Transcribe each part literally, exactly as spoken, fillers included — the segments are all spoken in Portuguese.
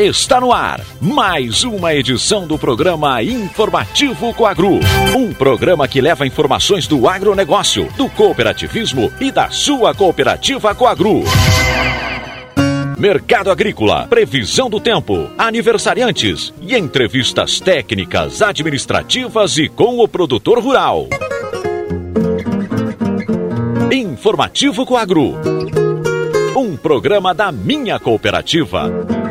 Está no ar mais uma edição do programa Informativo Coagro. Um programa que leva informações do agronegócio, do cooperativismo e da sua cooperativa Coagro. Mercado agrícola, previsão do tempo, aniversariantes e entrevistas técnicas, administrativas e com o produtor rural. Informativo Coagro. Um programa da minha cooperativa.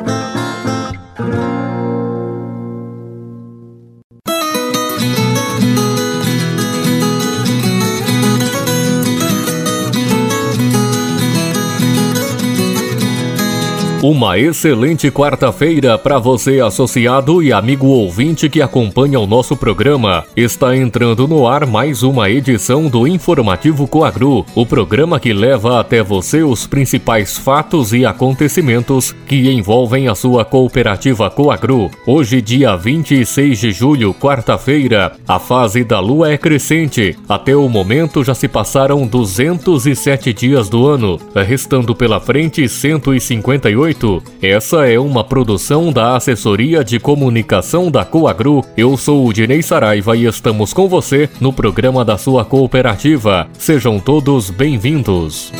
Uma excelente quarta-feira para você, associado e amigo ouvinte que acompanha o nosso programa. Está entrando no ar mais uma edição do Informativo Coagro, o programa que leva até você os principais fatos e acontecimentos que envolvem a sua cooperativa Coagro. Hoje, dia vinte e seis de julho, quarta-feira, a fase da lua é crescente. Até o momento já se passaram duzentos e sete dias do ano, restando pela frente cento e cinquenta e oito. Essa é uma produção da Assessoria de Comunicação da Coagro. Eu sou o Dinei Saraiva e estamos com você no programa da sua cooperativa. Sejam todos bem-vindos.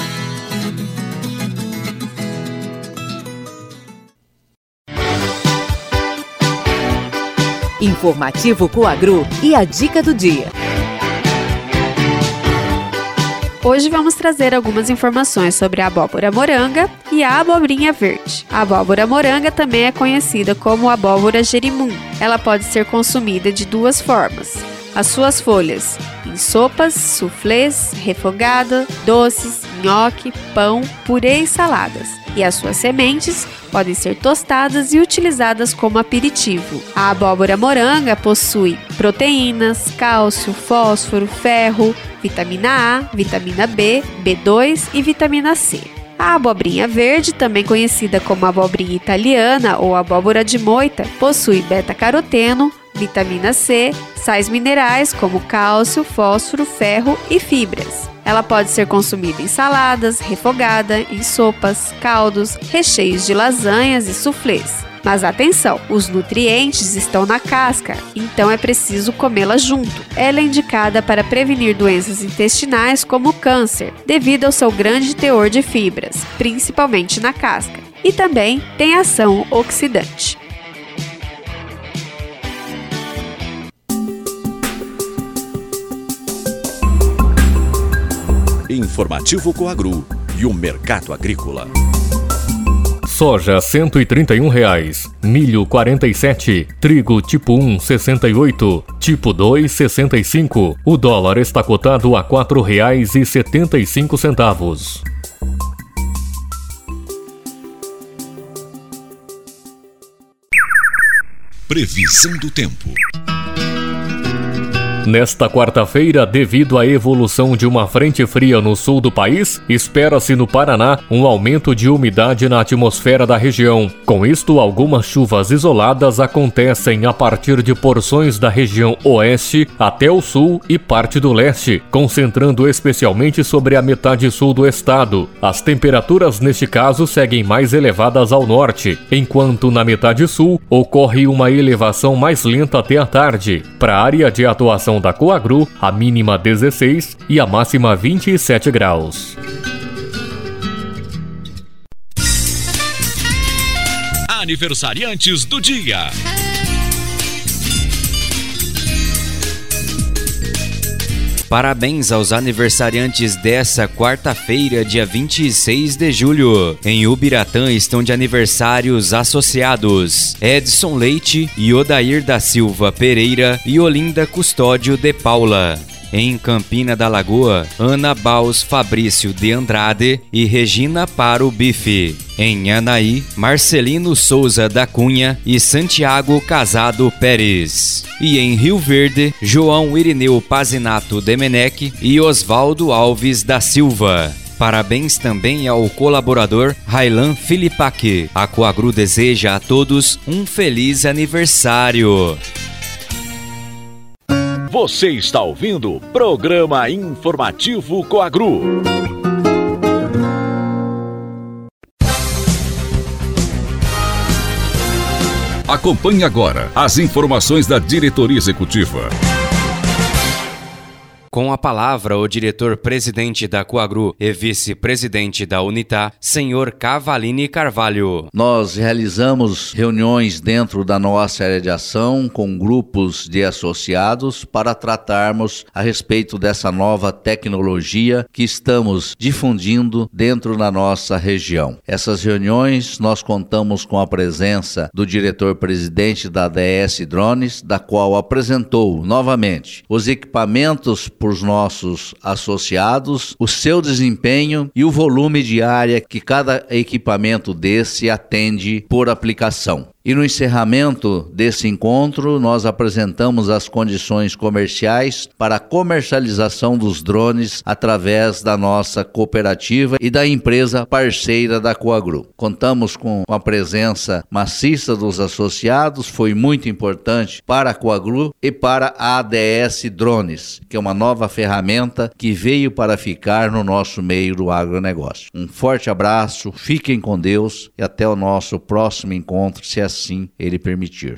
Informativo Coagro e a dica do dia. Hoje vamos trazer algumas informações sobre a abóbora moranga e a abobrinha verde. A abóbora moranga também é conhecida como abóbora jerimum. Ela pode ser consumida de duas formas. As suas folhas em sopas, suflês, refogada, doces, nhoque, pão, purê e saladas. E as suas sementes podem ser tostadas e utilizadas como aperitivo. A abóbora moranga possui proteínas, cálcio, fósforo, ferro, vitamina A, vitamina B, B dois e vitamina C. A abobrinha verde, também conhecida como abobrinha italiana ou abóbora de moita, possui beta-caroteno, vitamina C, sais minerais como cálcio, fósforo, ferro e fibras. Ela pode ser consumida em saladas, refogada, em sopas, caldos, recheios de lasanhas e suflês. Mas atenção, os nutrientes estão na casca, então é preciso comê-la junto. Ela é indicada para prevenir doenças intestinais como o câncer, devido ao seu grande teor de fibras, principalmente na casca. E também tem ação oxidante. Informativo Coagro e o mercado agrícola. Soja cento e trinta e um reais, milho quarenta e sete, trigo tipo um sessenta e oito, tipo dois sessenta e cinco. O dólar está cotado a quatro reais e setenta e cinco centavos. Previsão do tempo. Nesta quarta-feira, devido à evolução de uma frente fria no sul do país, espera-se no Paraná um aumento de umidade na atmosfera da região. Com isto, algumas chuvas isoladas acontecem a partir de porções da região oeste até o sul e parte do leste, concentrando especialmente sobre a metade sul do estado. As temperaturas, neste caso, seguem mais elevadas ao norte, enquanto na metade sul ocorre uma elevação mais lenta até a tarde. Para a área de atuação da Coagro, a mínima dezesseis e a máxima vinte e sete graus. Aniversariantes do dia. Parabéns aos aniversariantes dessa quarta-feira, dia vinte e seis de julho. Em Ubiratã estão de aniversários associados Edson Leite e Odair da Silva Pereira e Olinda Custódio de Paula. Em Campina da Lagoa, Ana Baus Fabrício de Andrade e Regina Paro Bife. Em Anaí, Marcelino Souza da Cunha e Santiago Casado Pérez. E em Rio Verde, João Irineu Pazinato Demenec e Osvaldo Alves da Silva. Parabéns também ao colaborador Railan Filipaque. A Coagro deseja a todos um feliz aniversário. Você está ouvindo o programa Informativo Coagro. Acompanhe agora as informações da diretoria executiva. Com a palavra, o diretor-presidente da Coagru e vice-presidente da Unitá, senhor Cavalini Carvalho. Nós realizamos reuniões dentro da nossa área de ação com grupos de associados para tratarmos a respeito dessa nova tecnologia que estamos difundindo dentro da nossa região. Essas reuniões nós contamos com a presença do diretor-presidente da A D S Drones, da qual apresentou novamente os equipamentos para os nossos associados, o seu desempenho e o volume de área que cada equipamento desse atende por aplicação. E no encerramento desse encontro, nós apresentamos as condições comerciais para a comercialização dos drones através da nossa cooperativa e da empresa parceira da Coagru. Contamos com a presença maciça dos associados, foi muito importante para a Coagru e para a A D S Drones, que é uma nova ferramenta que veio para ficar no nosso meio do agronegócio. Um forte abraço, fiquem com Deus e até o nosso próximo encontro, se assim ele permitir.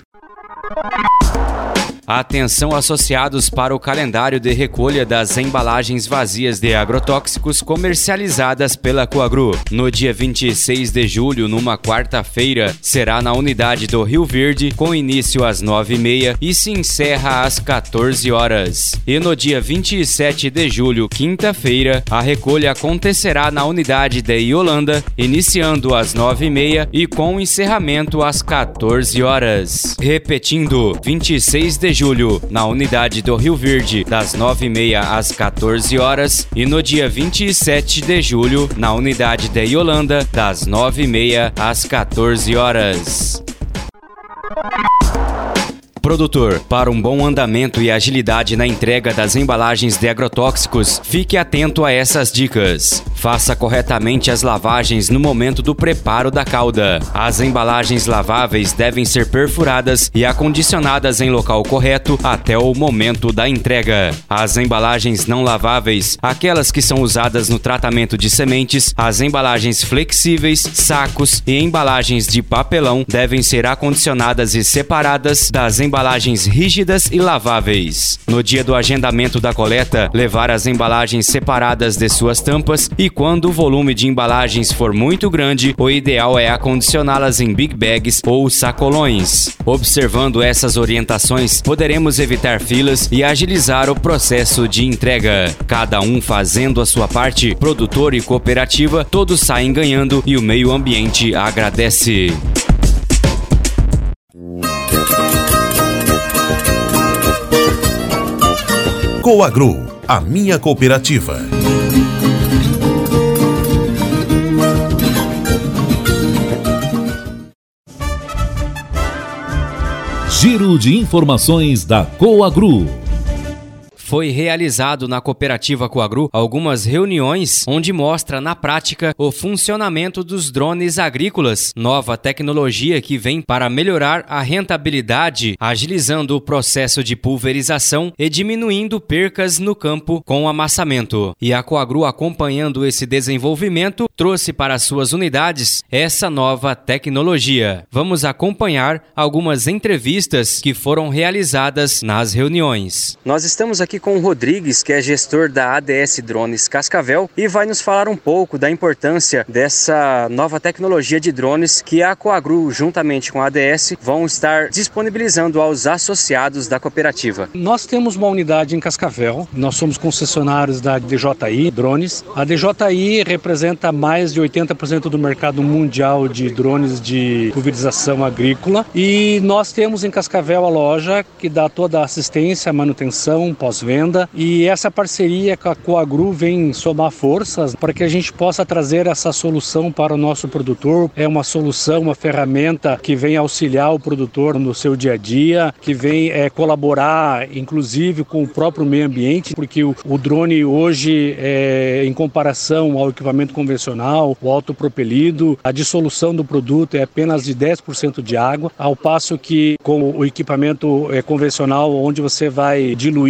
Atenção associados para o calendário de recolha das embalagens vazias de agrotóxicos comercializadas pela Coagru. No dia vinte e seis de julho, numa quarta-feira, será na unidade do Rio Verde, com início às nove e meia e se encerra às quatorze horas. E no dia vinte e sete de julho, quinta-feira, a recolha acontecerá na unidade de Iolanda, iniciando às nove e meia e com encerramento às quatorze horas. Repetindo, vinte e seis de julho, na unidade do Rio Verde, das nove e meia às quatorze horas, e no dia vinte e sete de julho, na unidade de Iolanda, das nove e meia às quatorze horas. Produtor, para um bom andamento e agilidade na entrega das embalagens de agrotóxicos, fique atento a essas dicas. Faça corretamente as lavagens no momento do preparo da calda. As embalagens laváveis devem ser perfuradas e acondicionadas em local correto até o momento da entrega. As embalagens não laváveis, aquelas que são usadas no tratamento de sementes, as embalagens flexíveis, sacos e embalagens de papelão devem ser acondicionadas e separadas das embalagens embalagens rígidas e laváveis. No dia do agendamento da coleta, levar as embalagens separadas de suas tampas e quando o volume de embalagens for muito grande, o ideal é acondicioná-las em big bags ou sacolões. Observando essas orientações, poderemos evitar filas e agilizar o processo de entrega. Cada um fazendo a sua parte, produtor e cooperativa, todos saem ganhando e o meio ambiente agradece. Coagru, a minha cooperativa. Giro de informações da Coagru. Foi realizado na cooperativa Coagru algumas reuniões onde mostra na prática o funcionamento dos drones agrícolas, nova tecnologia que vem para melhorar a rentabilidade, agilizando o processo de pulverização e diminuindo percas no campo com amassamento. E a Coagru, acompanhando esse desenvolvimento, trouxe para suas unidades essa nova tecnologia. Vamos acompanhar algumas entrevistas que foram realizadas nas reuniões. Nós estamos aqui com o Rodrigues, que é gestor da A D S Drones Cascavel, e vai nos falar um pouco da importância dessa nova tecnologia de drones que a Coagru, juntamente com a A D S, vão estar disponibilizando aos associados da cooperativa. Nós temos uma unidade em Cascavel, nós somos concessionários da D J I Drones. A D J I representa mais de oitenta por cento do mercado mundial de drones de pulverização agrícola, e nós temos em Cascavel a loja que dá toda a assistência, manutenção, pós-venda, e essa parceria com a Coagru vem somar forças para que a gente possa trazer essa solução para o nosso produtor. É uma solução, uma ferramenta que vem auxiliar o produtor no seu dia a dia, que vem é, colaborar inclusive com o próprio meio ambiente, porque o, o drone hoje, é, em comparação ao equipamento convencional, o autopropelido, a dissolução do produto é apenas de dez por cento de água, ao passo que com o equipamento é, convencional, onde você vai diluir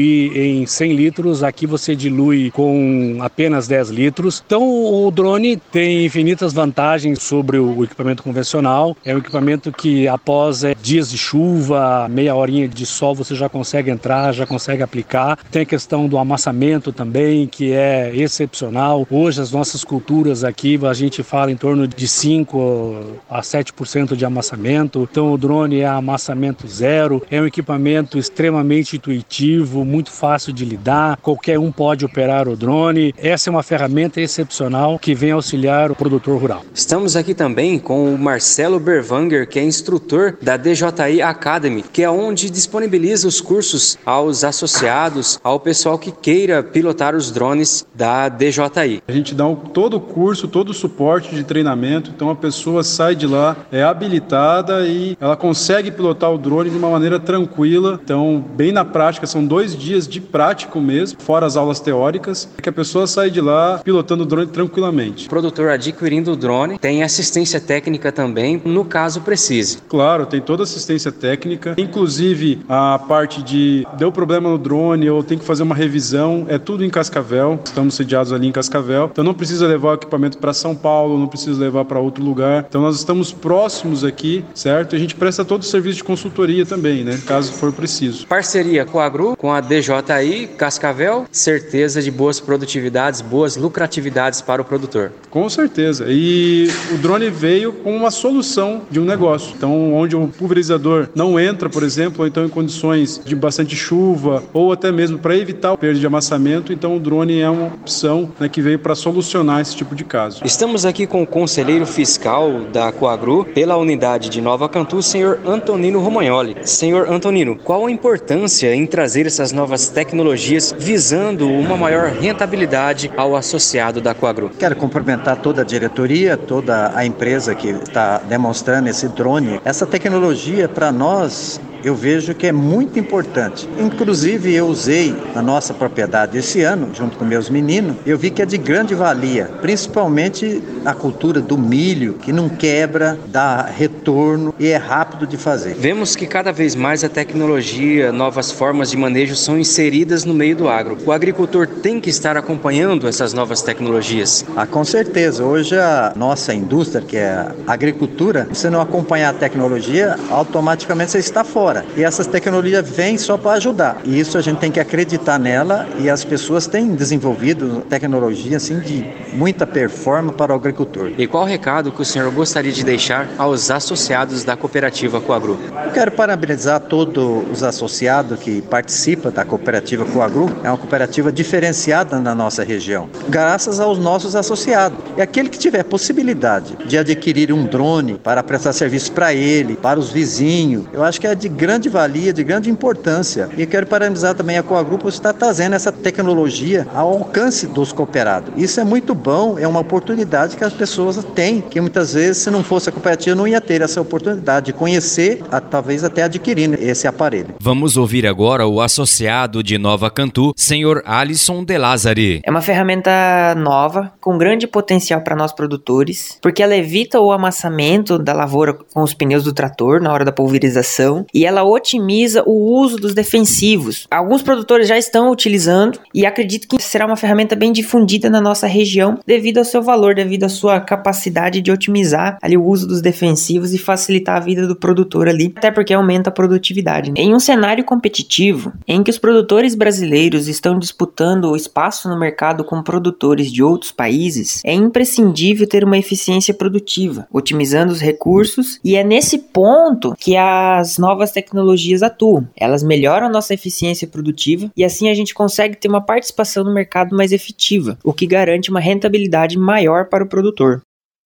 em cem litros, aqui você dilui com apenas dez litros. Então o drone tem infinitas vantagens sobre o equipamento convencional. É um equipamento que após é, dias de chuva, meia horinha de sol, você já consegue entrar, já consegue aplicar. Tem a questão do amassamento também, que é excepcional. Hoje as nossas culturas aqui, a gente fala em torno de cinco a sete por cento de amassamento. Então o drone é amassamento zero. É um equipamento extremamente intuitivo, muito fácil de lidar. Qualquer um pode operar o drone. Essa é uma ferramenta excepcional que vem auxiliar o produtor rural. Estamos aqui também com o Marcelo Berwanger, que é instrutor da D J I Academy, que é onde disponibiliza os cursos aos associados, ao pessoal que queira pilotar os drones da D J I. A gente dá um, todo o curso, todo o suporte de treinamento, então a pessoa sai de lá, é habilitada e ela consegue pilotar o drone de uma maneira tranquila. Então, bem na prática, são dois dias de prático mesmo, fora as aulas teóricas, que a pessoa sai de lá pilotando o drone tranquilamente. O produtor adquirindo o drone tem assistência técnica também, no caso precise. Claro, tem toda assistência técnica, inclusive a parte de deu problema no drone ou tem que fazer uma revisão, é tudo em Cascavel, estamos sediados ali em Cascavel, então não precisa levar o equipamento para São Paulo, não precisa levar para outro lugar, então nós estamos próximos aqui, certo? E a gente presta todo o serviço de consultoria também, né, caso for preciso. Parceria com a Agru, com a D J I Cascavel, certeza de boas produtividades, boas lucratividades para o produtor. Com certeza, e o drone veio com uma solução de um negócio, então onde o pulverizador não entra, por exemplo, ou então em condições de bastante chuva, ou até mesmo para evitar o perda de amassamento, então o drone é uma opção, né, que veio para solucionar esse tipo de caso. Estamos aqui com o conselheiro fiscal da Coagru pela unidade de Nova Cantu, senhor Antonino Romagnoli. Senhor Antonino, qual a importância em trazer essas novas tecnologias visando uma maior rentabilidade ao associado da Coagru? Quero cumprimentar toda a diretoria, toda a empresa que está demonstrando esse drone. Essa tecnologia para nós, eu vejo que é muito importante. Inclusive, eu usei na nossa propriedade esse ano, junto com meus meninos, eu vi que é de grande valia, principalmente a cultura do milho, que não quebra, dá retorno e é rápido de fazer. Vemos que cada vez mais a tecnologia, novas formas de manejo são inseridas no meio do agro. O agricultor tem que estar acompanhando essas novas tecnologias. Ah, com certeza. Hoje a nossa indústria, que é a agricultura, se não acompanhar a tecnologia, automaticamente você está fora. E essas tecnologias vêm só para ajudar. E isso a gente tem que acreditar nela, e as pessoas têm desenvolvido tecnologia assim, de muita performance para o agricultor. E qual o recado que o senhor gostaria de deixar aos associados da cooperativa Coagru? Eu quero parabenizar todos os associados que participam da cooperativa Coagru. É uma cooperativa diferenciada na nossa região, graças aos nossos associados. E aquele que tiver possibilidade de adquirir um drone para prestar serviço para ele, para os vizinhos, eu acho que é de grande valia, de grande importância. E quero parabenizar também a Coagru por estar trazendo essa tecnologia ao alcance dos cooperados. Isso é muito bom, é uma oportunidade que as pessoas têm, que muitas vezes, se não fosse a cooperativa, não ia ter essa oportunidade de conhecer, a, talvez até adquirindo esse aparelho. Vamos ouvir agora o associado de Nova Cantu, senhor Alisson De Lázari. É uma ferramenta nova, com grande potencial para nós produtores, porque ela evita o amassamento da lavoura com os pneus do trator na hora da pulverização, e ela otimiza o uso dos defensivos. Alguns produtores já estão utilizando e acredito que será uma ferramenta bem difundida na nossa região devido ao seu valor, devido à sua capacidade de otimizar ali o uso dos defensivos e facilitar a vida do produtor ali, até porque aumenta a produtividade. Em um cenário competitivo em que os produtores brasileiros estão disputando o espaço no mercado com produtores de outros países, é imprescindível ter uma eficiência produtiva, otimizando os recursos, e é nesse ponto que as novas tecnologias atuam. Elas melhoram a nossa eficiência produtiva e assim a gente consegue ter uma participação no mercado mais efetiva, o que garante uma rentabilidade maior para o produtor.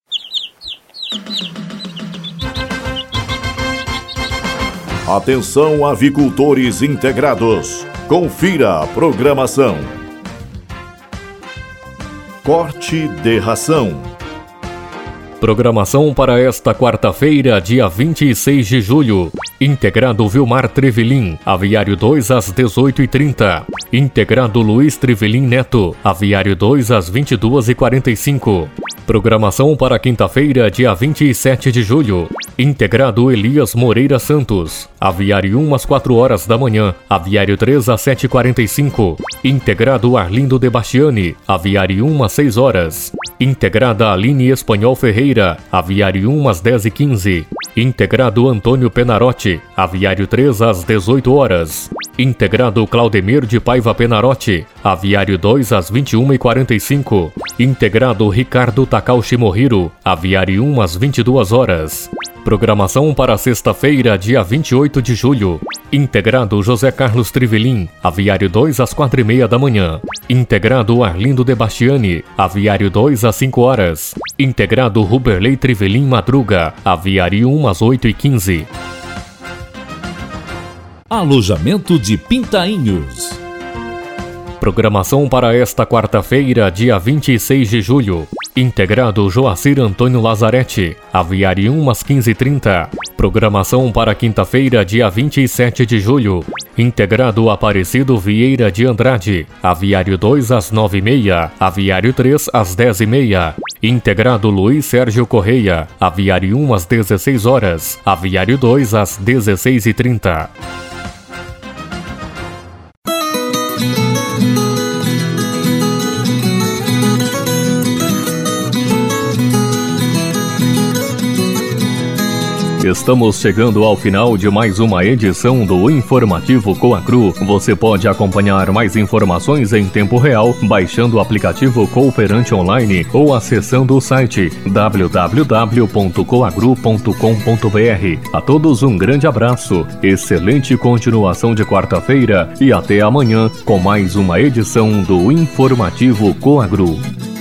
Atenção, avicultores integrados. Confira a programação. Corte de ração. Programação para esta quarta-feira, dia vinte e seis de julho. Integrado Vilmar Trevelin, Aviário dois às dezoito e trinta. Integrado Luiz Trevelin Neto, Aviário dois às vinte e duas e quarenta e cinco. Programação para quinta-feira, dia vinte e sete de julho. Integrado Elias Moreira Santos. Aviário um às quatro horas da manhã. Aviário três às sete e quarenta e cinco. Integrado Arlindo de Bastiani. Aviário um às seis horas. Integrada Aline Espanhol Ferreira. Aviário um às dez e quinze. Integrado Antônio Penarotti. Aviário três às dezoito horas. Integrado Claudemir de Paiva Penarotti. Aviário dois às vinte e uma e quarenta e cinco. Integrado Ricardo Takaushi Mohiro. Aviário um às vinte e duas horas. Programação para sexta-feira, dia vinte e oito de julho. Integrado José Carlos Trivelin. Aviário dois às quatro e meia da manhã. Integrado Arlindo de Bastiani. Aviário dois às cinco horas. Integrado Ruberley Trivelin Madruga. Aviário um às oito e quinze. Alojamento de Pintainhos. Programação para esta quarta-feira, dia vinte e seis de julho. Integrado Joacir Antônio Lazarete. Aviário um às quinze e trinta. Programação para quinta-feira, dia vinte e sete de julho. Integrado Aparecido Vieira de Andrade. Aviário dois às nove e meia. Aviário três às dez e meia. Integrado Luiz Sérgio Correia. Aviário um às dezesseis horas. Aviário dois às dezesseis e trinta. Estamos chegando ao final de mais uma edição do Informativo Coagru. Você pode acompanhar mais informações em tempo real baixando o aplicativo Cooperante Online ou acessando o site w w w ponto coagru ponto com ponto b r. A todos um grande abraço, excelente continuação de quarta-feira e até amanhã com mais uma edição do Informativo Coagru.